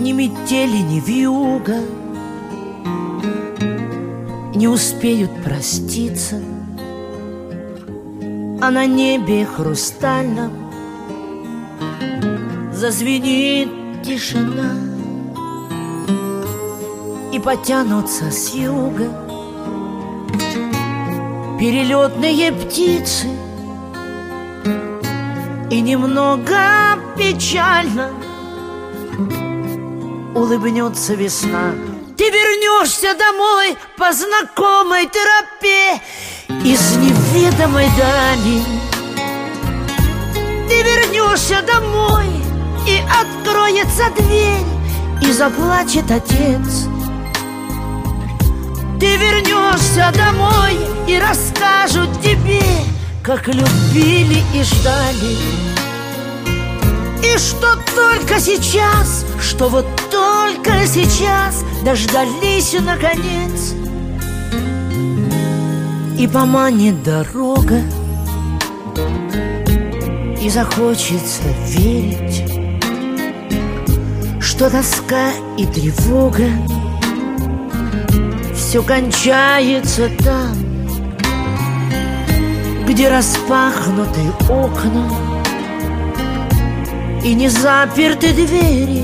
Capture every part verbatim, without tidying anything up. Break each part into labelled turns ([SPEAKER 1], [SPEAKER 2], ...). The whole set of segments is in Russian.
[SPEAKER 1] Ни метели, ни вьюга не успеют проститься, а на небе хрустальном зазвенит тишина, и потянутся с юга перелетные птицы, и немного печально улыбнется весна. Ты вернешься домой по знакомой тропе из неведомой дали. Ты вернешься домой, и откроется дверь, и заплачет отец. Ты вернешься домой, и расскажут тебе, как любили и ждали. И что только сейчас, что вот только сейчас дождались наконец. И поманит дорога, и захочется верить, что тоска и тревога все кончается там, где распахнуты окна и не заперты двери,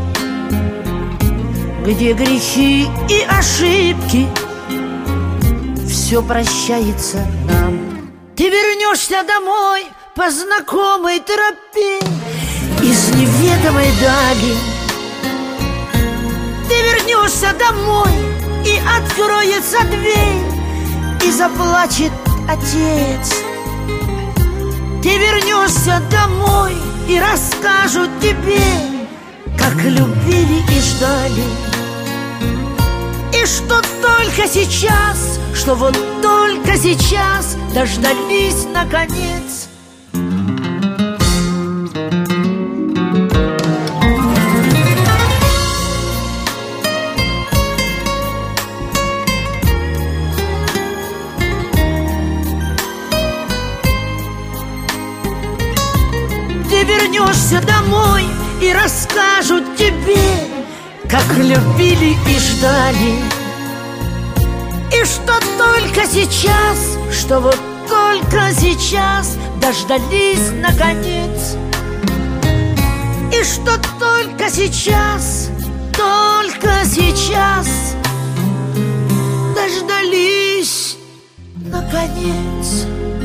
[SPEAKER 1] где грехи и ошибки все прощается нам. Ты вернешься домой по знакомой тропе из неведомой дали. Ты вернешься домой, и откроется дверь, и заплачет отец. Ты вернешься домой, и расскажут тебе, как любили и ждали. И что только сейчас, что вот только сейчас дождались наконец. Ты вернешься домой, и расскажут тебе, как любили и ждали. И что только сейчас, что вот только сейчас дождались наконец. И что только сейчас, только сейчас дождались наконец.